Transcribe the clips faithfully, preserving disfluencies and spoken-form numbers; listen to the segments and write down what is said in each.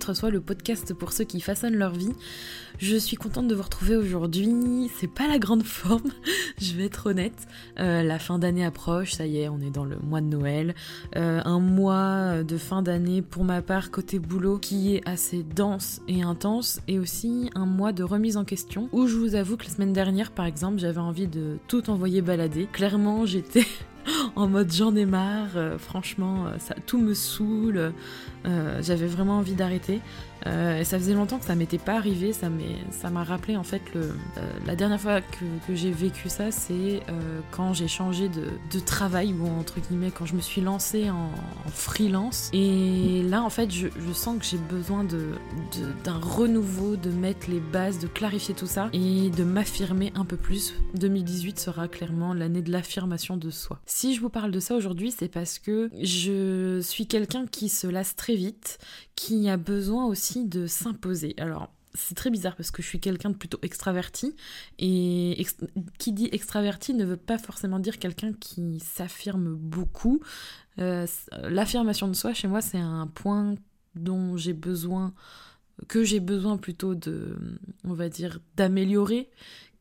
Être Soi, le podcast pour ceux qui façonnent leur vie. Je suis contente de vous retrouver aujourd'hui. C'est pas la grande forme, je vais être honnête. Euh, la fin d'année approche, ça y est, on est dans le mois de Noël. Euh, un mois de fin d'année pour ma part côté boulot qui est assez dense et intense, et aussi un mois de remise en question où je vous avoue que la semaine dernière par exemple j'avais envie de tout envoyer balader. Clairement j'étais en mode j'en ai marre, euh, franchement ça, tout me saoule, euh, j'avais vraiment envie d'arrêter. Euh, et ça faisait longtemps que ça m'était pas arrivé, ça, m'est, ça m'a rappelé en fait le, euh, la dernière fois que, que j'ai vécu ça, c'est euh, quand j'ai changé de, de travail, ou entre guillemets quand je me suis lancée en, en freelance. Et là en fait je, je sens que j'ai besoin de, de, d'un renouveau, de mettre les bases, de clarifier tout ça et de m'affirmer un peu plus. deux mille dix-huit sera clairement l'année de l'affirmation de soi. Si je vous parle de ça aujourd'hui, c'est parce que je suis quelqu'un qui se lasse très vite, qui a besoin aussi de s'imposer. Alors, c'est très bizarre parce que je suis quelqu'un de plutôt extraverti, et ex- qui dit extraverti ne veut pas forcément dire quelqu'un qui s'affirme beaucoup. Euh, l'affirmation de soi, chez moi, c'est un point dont j'ai besoin, que j'ai besoin plutôt de, on va dire, d'améliorer,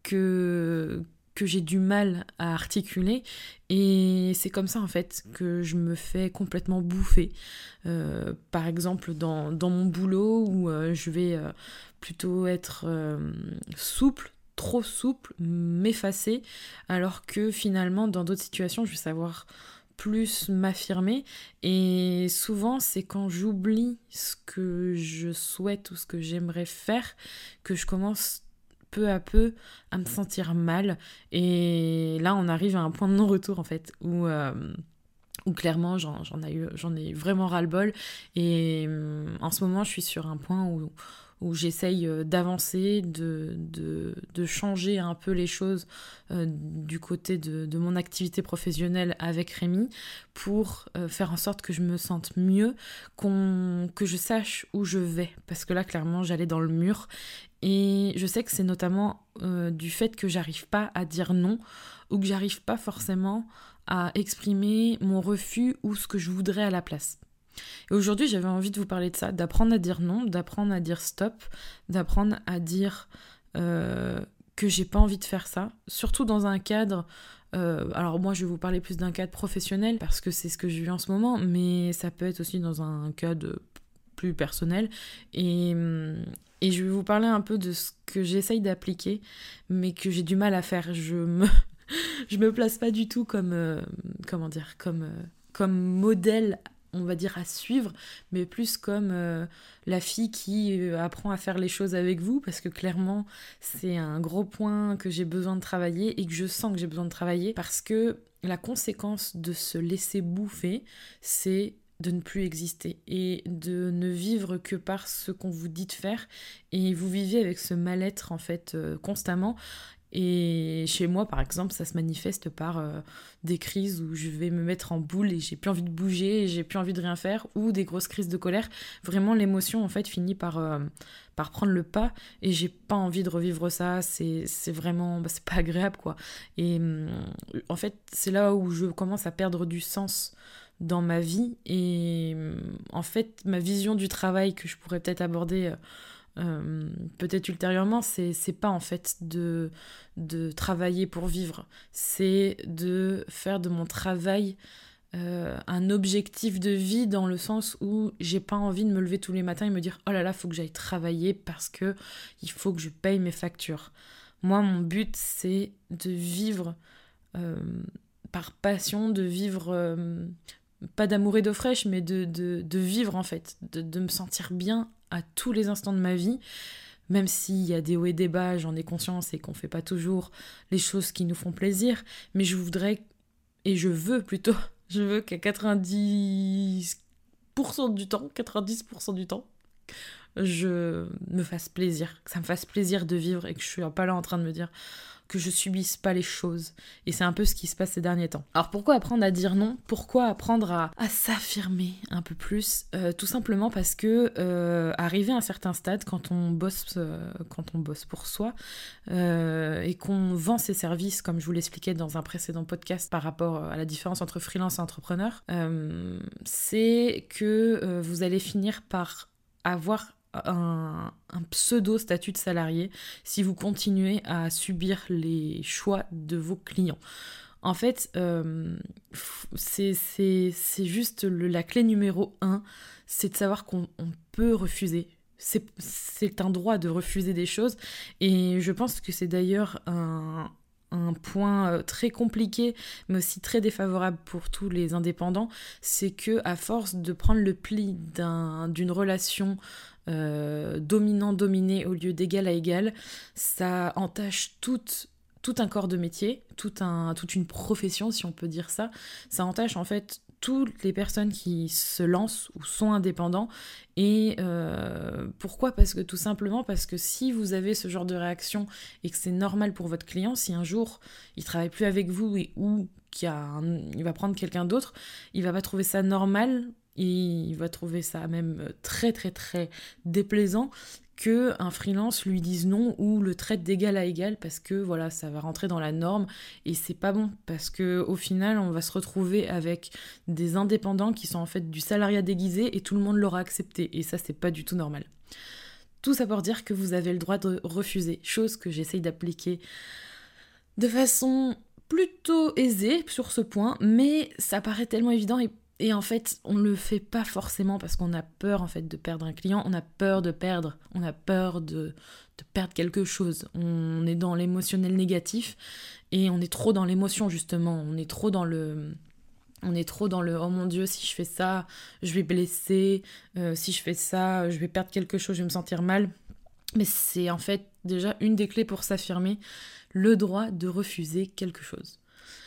que... que j'ai du mal à articuler, et c'est comme ça en fait que je me fais complètement bouffer. Euh, par exemple dans, dans mon boulot où euh, je vais euh, plutôt être euh, souple, trop souple, m'effacer, alors que finalement dans d'autres situations je vais savoir plus m'affirmer, et souvent c'est quand j'oublie ce que je souhaite ou ce que j'aimerais faire que je commence peu à peu à me sentir mal. Et là on arrive à un point de non-retour en fait où, euh, où clairement j'en, j'en, ai eu, j'en ai vraiment ras-le-bol, et euh, en ce moment je suis sur un point où, où j'essaye d'avancer, de, de, de changer un peu les choses euh, du côté de, de mon activité professionnelle avec Rémi, pour euh, faire en sorte que je me sente mieux, qu'on, que je sache où je vais, parce que là clairement j'allais dans le mur. Et je sais que c'est notamment euh, du fait que j'arrive pas à dire non, ou que j'arrive pas forcément à exprimer mon refus ou ce que je voudrais à la place. Et aujourd'hui, j'avais envie de vous parler de ça, d'apprendre à dire non, d'apprendre à dire stop, d'apprendre à dire euh, que j'ai pas envie de faire ça, surtout dans un cadre... Euh, alors moi, je vais vous parler plus d'un cadre professionnel, parce que c'est ce que je vis en ce moment, mais ça peut être aussi dans un cadre plus personnel. Et... Et je vais vous parler un peu de ce que j'essaye d'appliquer, mais que j'ai du mal à faire. Je me, je me place pas du tout comme, euh, comment dire, comme, euh, comme modèle, on va dire, à suivre, mais plus comme euh, la fille qui euh, apprend à faire les choses avec vous, parce que clairement, c'est un gros point que j'ai besoin de travailler, et que je sens que j'ai besoin de travailler, parce que la conséquence de se laisser bouffer, c'est de ne plus exister et de ne vivre que par ce qu'on vous dit de faire, et vous vivez avec ce mal-être en fait euh, constamment. Et chez moi par exemple ça se manifeste par euh, des crises où je vais me mettre en boule et j'ai plus envie de bouger et j'ai plus envie de rien faire, ou des grosses crises de colère. Vraiment l'émotion en fait finit par, euh, par prendre le pas, et j'ai pas envie de revivre ça. C'est, c'est vraiment bah, c'est pas agréable quoi. Et euh, en fait c'est là où je commence à perdre du sens dans ma vie, et en fait ma vision du travail que je pourrais peut-être aborder euh, peut-être ultérieurement, c'est, c'est pas en fait de, de travailler pour vivre, c'est de faire de mon travail euh, un objectif de vie, dans le sens où j'ai pas envie de me lever tous les matins et me dire oh là là faut que j'aille travailler parce que il faut que je paye mes factures. Moi mon but c'est de vivre euh, par passion, de vivre euh, pas d'amour et d'eau fraîche, mais de, de, de vivre en fait, de, de me sentir bien à tous les instants de ma vie, même s'il y a des hauts et des bas, j'en ai conscience, et qu'on fait pas toujours les choses qui nous font plaisir, mais je voudrais, et je veux plutôt, je veux qu'à quatre-vingt-dix pour cent du temps, quatre-vingt-dix pour cent du temps, je me fasse plaisir, que ça me fasse plaisir de vivre, et que je suis pas là en train de me dire que je subisse pas les choses. Et c'est un peu ce qui se passe ces derniers temps. Alors pourquoi apprendre à dire non ? Pourquoi apprendre à, à s'affirmer un peu plus ? euh, Tout simplement parce que euh, arrivé à un certain stade, quand on bosse, euh, quand on bosse pour soi euh, et qu'on vend ses services, comme je vous l'expliquais dans un précédent podcast par rapport à la différence entre freelance et entrepreneur, euh, c'est que euh, vous allez finir par avoir un, un pseudo-statut de salarié si vous continuez à subir les choix de vos clients. En fait, euh, c'est, c'est, c'est juste le, la clé numéro un, c'est de savoir qu'on on peut refuser. C'est, c'est un droit de refuser des choses, et je pense que c'est d'ailleurs un, un point très compliqué, mais aussi très défavorable pour tous les indépendants, c'est que à force de prendre le pli d'un, d'une relation euh, dominant-dominé au lieu d'égal à égal, ça entache toute tout un corps de métier, tout un, toute une profession, si on peut dire ça. Ça entache en fait toutes les personnes qui se lancent ou sont indépendants. Et euh, pourquoi ? Parce que tout simplement, parce que si vous avez ce genre de réaction et que c'est normal pour votre client, si un jour il travaille plus avec vous et, ou qu'il y a un, il va prendre quelqu'un d'autre, il va pas trouver ça normal, et il va trouver ça même très très très déplaisant qu'un freelance lui dise non ou le traite d'égal à égal, parce que voilà, ça va rentrer dans la norme et c'est pas bon, parce que au final on va se retrouver avec des indépendants qui sont en fait du salariat déguisé et tout le monde l'aura accepté, et ça c'est pas du tout normal. Tout ça pour dire que vous avez le droit de refuser, chose que j'essaye d'appliquer de façon plutôt aisée sur ce point, mais ça paraît tellement évident, et Et en fait, on ne le fait pas forcément parce qu'on a peur en fait de perdre un client, on a peur de perdre, on a peur de, de perdre quelque chose. On est dans l'émotionnel négatif et on est trop dans l'émotion justement, on est trop dans le... On est trop dans le « oh mon Dieu, si je fais ça, je vais blesser, euh, si je fais ça, je vais perdre quelque chose, je vais me sentir mal ». Mais c'est en fait déjà une des clés pour s'affirmer, le droit de refuser quelque chose.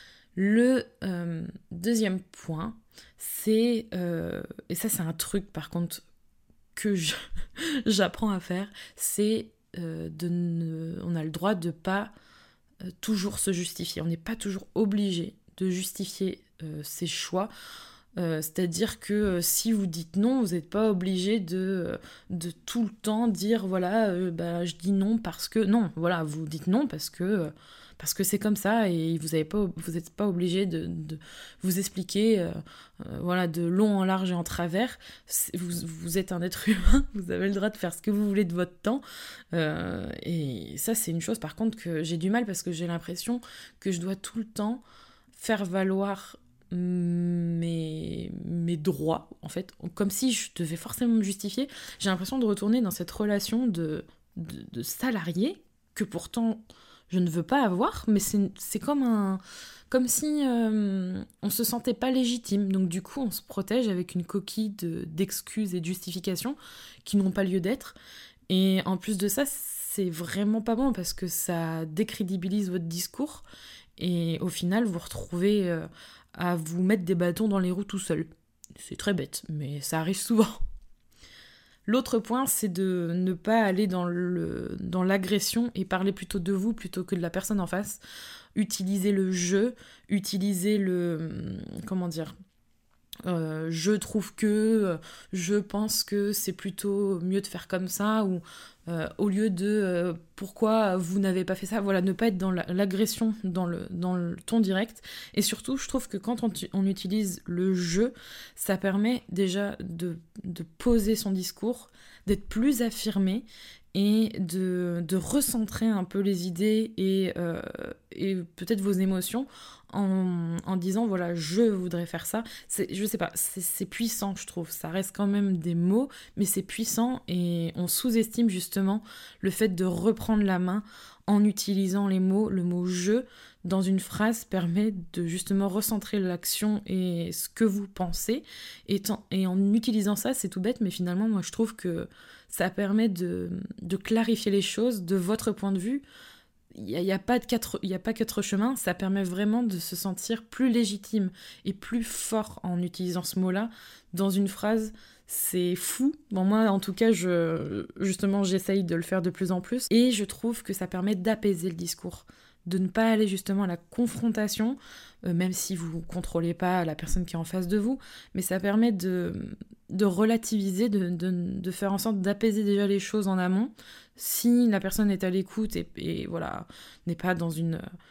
Le euh, deuxième point, c'est, euh, et ça c'est un truc par contre que je, j'apprends à faire, c'est euh, de ne, on a le droit de pas euh, toujours se justifier. On n'est pas toujours obligé de justifier euh, ses choix. Euh, c'est-à-dire que euh, si vous dites non, vous n'êtes pas obligé de, euh, de tout le temps dire voilà, euh, bah, je dis non parce que... Non, voilà, vous dites non parce que... Euh, parce que c'est comme ça, et vous n'êtes pas, vous n'êtes pas obligé de, de vous expliquer euh, euh, voilà, de long en large et en travers. Vous, vous êtes un être humain, vous avez le droit de faire ce que vous voulez de votre temps. Euh, et ça, c'est une chose par contre que j'ai du mal, parce que j'ai l'impression que je dois tout le temps faire valoir mes, mes droits, en fait. Comme si je devais forcément me justifier. J'ai l'impression de retourner dans cette relation de, de, de salarié que pourtant... je ne veux pas avoir, mais c'est, c'est comme, un, comme si euh, on se sentait pas légitime. Donc du coup, on se protège avec une coquille de, d'excuses et de justifications qui n'ont pas lieu d'être. Et en plus de ça, c'est vraiment pas bon, parce que ça décrédibilise votre discours. Et au final, vous vous retrouvez euh, à vous mettre des bâtons dans les roues tout seul. C'est très bête, mais ça arrive souvent. L'autre point, c'est de ne pas aller dans, le, dans l'agression et parler plutôt de vous plutôt que de la personne en face. Utiliser le je, utiliser le... comment dire euh, je trouve que, je pense que c'est plutôt mieux de faire comme ça, ou euh, au lieu de euh, pourquoi vous n'avez pas fait ça, voilà, ne pas être dans la, l'agression, dans le, dans le ton direct. Et surtout, je trouve que quand on, on utilise le je, ça permet déjà de, de poser son discours, d'être plus affirmé, et de, de recentrer un peu les idées et, euh, et peut-être vos émotions en, en disant voilà, je voudrais faire ça. C'est, je sais pas, c'est, c'est puissant, je trouve. Ça reste quand même des mots, mais c'est puissant, et on sous-estime justement le fait de reprendre la main en utilisant les mots. Le mot je dans une phrase permet de justement recentrer l'action et ce que vous pensez, et, tant, et en utilisant ça, c'est tout bête, mais finalement moi je trouve que ça permet de, de clarifier les choses de votre point de vue. Il n'y a, y a pas de quatre, y a pas quatre chemins, ça permet vraiment de se sentir plus légitime et plus fort en utilisant ce mot-là dans une phrase. C'est fou. Bon, moi, en tout cas, je, justement, j'essaye de le faire de plus en plus, et je trouve que ça permet d'apaiser le discours, de ne pas aller justement à la confrontation, euh, même si vous ne contrôlez pas la personne qui est en face de vous, mais ça permet de, de relativiser, de, de, de faire en sorte d'apaiser déjà les choses en amont. Si la personne est à l'écoute et, et voilà, n'est pas dans une,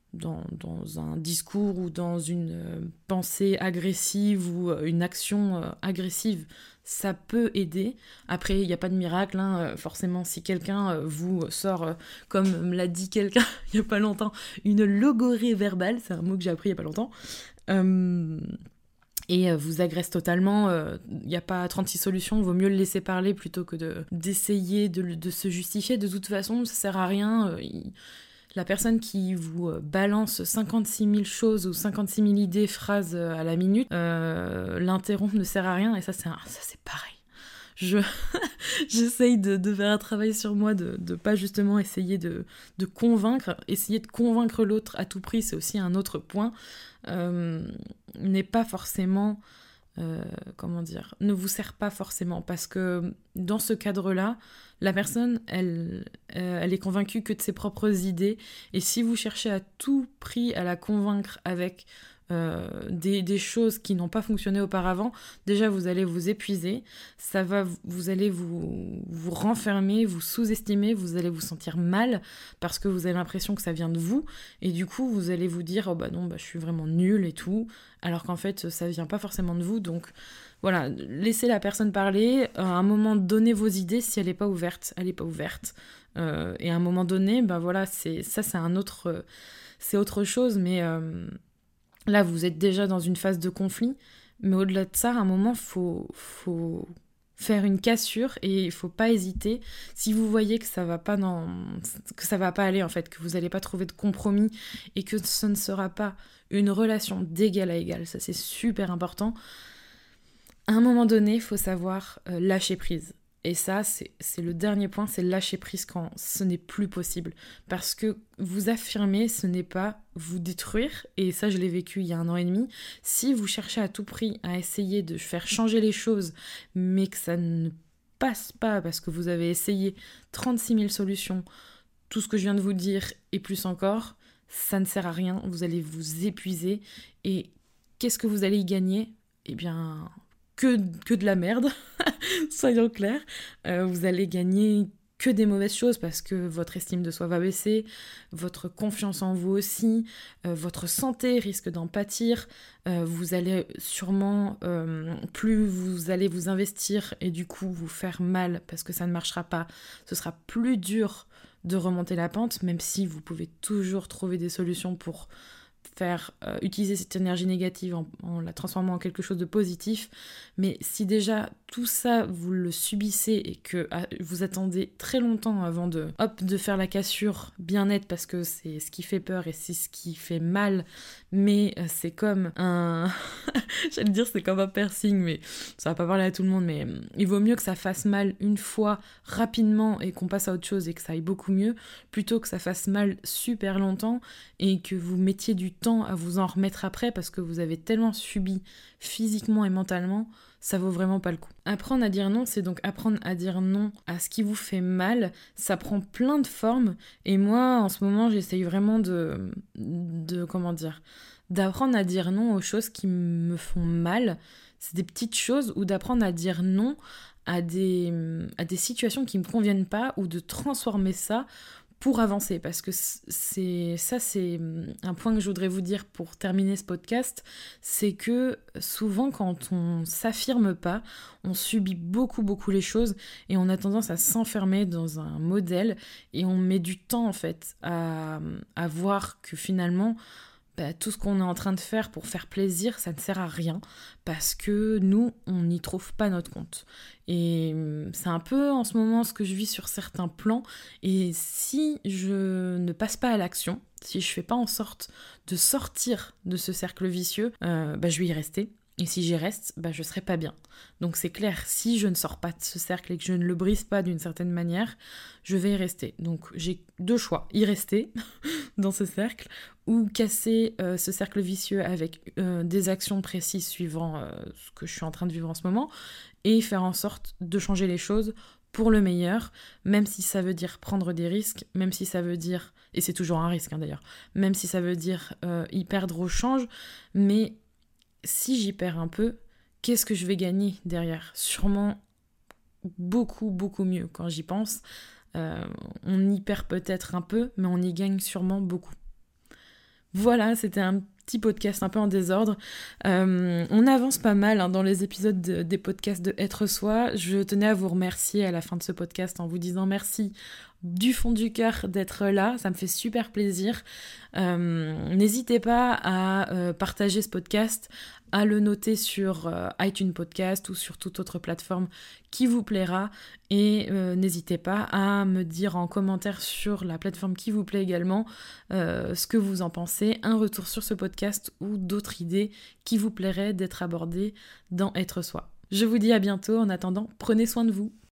dans, dans un discours ou dans une euh, pensée agressive ou euh, une action euh, agressive, ça peut aider. Après, il n'y a pas de miracle, hein. Euh, forcément, si quelqu'un euh, vous sort, euh, comme me l'a dit quelqu'un il n'y a pas longtemps, une logorée verbale, c'est un mot que j'ai appris il n'y a pas longtemps, euh, et euh, vous agresse totalement, il euh, n'y a pas trente-six solutions, vaut mieux le laisser parler plutôt que de, d'essayer de, de se justifier. De toute façon, ça sert à rien. Euh, il, La personne qui vous balance cinquante-six mille choses ou cinquante-six mille idées, phrases à la minute, euh, l'interrompre ne sert à rien, et ça c'est, un, ça, c'est pareil. Je, j'essaye de, de faire un travail sur moi, de ne pas justement essayer de, de convaincre. Essayer de convaincre l'autre à tout prix, c'est aussi un autre point. Euh, n'est pas forcément... Euh, comment dire, ne vous sert pas forcément, parce que dans ce cadre-là, la personne, elle, euh, elle est convaincue que de ses propres idées, et si vous cherchez à tout prix à la convaincre avec euh, des, des choses qui n'ont pas fonctionné auparavant, déjà vous allez vous épuiser, ça va, vous allez vous, vous renfermer, vous sous-estimer, vous allez vous sentir mal parce que vous avez l'impression que ça vient de vous, et du coup vous allez vous dire oh bah non, bah je suis vraiment nulle et tout, alors qu'en fait ça vient pas forcément de vous. Donc voilà, laissez la personne parler, à un moment donné vos idées, si elle n'est pas ouverte, elle n'est pas ouverte, euh, et à un moment donné, bah voilà, c'est, ça c'est un autre, euh, c'est autre chose, mais euh, là vous êtes déjà dans une phase de conflit, mais au-delà de ça, à un moment, faut, faut faire une cassure, et il faut pas hésiter, si vous voyez que ça va pas dans, que ça va pas aller en fait, que vous allez pas trouver de compromis, et que ce ne sera pas une relation d'égal à égal, ça c'est super important. À un moment donné, il faut savoir euh, lâcher prise. Et ça, c'est, c'est le dernier point, c'est lâcher prise quand ce n'est plus possible. Parce que vous affirmer, ce n'est pas vous détruire, et ça je l'ai vécu il y a un an et demi. Si vous cherchez à tout prix à essayer de faire changer les choses, mais que ça ne passe pas parce que vous avez essayé trente-six mille solutions, tout ce que je viens de vous dire et plus encore, ça ne sert à rien, vous allez vous épuiser. Et qu'est-ce que vous allez y gagner ? Eh bien... Que, que de la merde, soyons clairs. Euh, vous allez gagner que des mauvaises choses parce que votre estime de soi va baisser, votre confiance en vous aussi, euh, votre santé risque d'en pâtir, euh, vous allez sûrement, euh, plus vous allez vous investir et du coup vous faire mal parce que ça ne marchera pas, ce sera plus dur de remonter la pente, même si vous pouvez toujours trouver des solutions pour faire euh, utiliser cette énergie négative en, en la transformant en quelque chose de positif. Mais si déjà tout ça vous le subissez et que ah, vous attendez très longtemps avant de hop de faire la cassure bien nette, parce que c'est ce qui fait peur et c'est ce qui fait mal, mais euh, c'est comme un j'allais dire c'est comme un piercing, mais ça va pas parler à tout le monde, mais euh, il vaut mieux que ça fasse mal une fois rapidement et qu'on passe à autre chose et que ça aille beaucoup mieux, plutôt que ça fasse mal super longtemps et que vous mettiez du temps à vous en remettre après parce que vous avez tellement subi physiquement et mentalement, ça vaut vraiment pas le coup. Apprendre à dire non, c'est donc apprendre à dire non à ce qui vous fait mal. Ça prend plein de formes, et moi en ce moment j'essaye vraiment de, de comment dire, d'apprendre à dire non aux choses qui me font mal. C'est des petites choses, ou d'apprendre à dire non à des, à des situations qui me conviennent pas, ou de transformer ça pour avancer, parce que c'est ça, c'est un point que je voudrais vous dire pour terminer ce podcast, c'est que souvent quand on s'affirme pas, on subit beaucoup beaucoup les choses et on a tendance à s'enfermer dans un modèle, et on met du temps en fait à, à voir que finalement bah, tout ce qu'on est en train de faire pour faire plaisir, ça ne sert à rien, parce que nous, on n'y trouve pas notre compte. Et c'est un peu en ce moment ce que je vis sur certains plans, et si je ne passe pas à l'action, si je fais pas en sorte de sortir de ce cercle vicieux, euh, bah, je vais y rester. Et si j'y reste, bah, je serai pas bien. Donc c'est clair, si je ne sors pas de ce cercle et que je ne le brise pas d'une certaine manière, je vais y rester. Donc j'ai deux choix, y rester dans ce cercle, ou casser euh, ce cercle vicieux avec euh, des actions précises suivant euh, ce que je suis en train de vivre en ce moment, et faire en sorte de changer les choses pour le meilleur, même si ça veut dire prendre des risques, même si ça veut dire, et c'est toujours un risque hein, d'ailleurs, même si ça veut dire euh, y perdre au change, mais si j'y perds un peu, qu'est-ce que je vais gagner derrière ? Sûrement beaucoup, beaucoup mieux quand j'y pense. Euh, on y perd peut-être un peu, mais on y gagne sûrement beaucoup. Voilà, c'était un petit podcast un peu en désordre. Euh, on avance pas mal hein, dans les épisodes de, des podcasts de Être Soi. Je tenais à vous remercier à la fin de ce podcast en vous disant merci du fond du cœur d'être là, ça me fait super plaisir. Euh, n'hésitez pas à euh, partager ce podcast, à le noter sur euh, iTunes Podcast ou sur toute autre plateforme qui vous plaira, et euh, n'hésitez pas à me dire en commentaire sur la plateforme qui vous plaît également euh, ce que vous en pensez, un retour sur ce podcast ou d'autres idées qui vous plairaient d'être abordées dans Être Soi. Je vous dis à bientôt, en attendant, prenez soin de vous.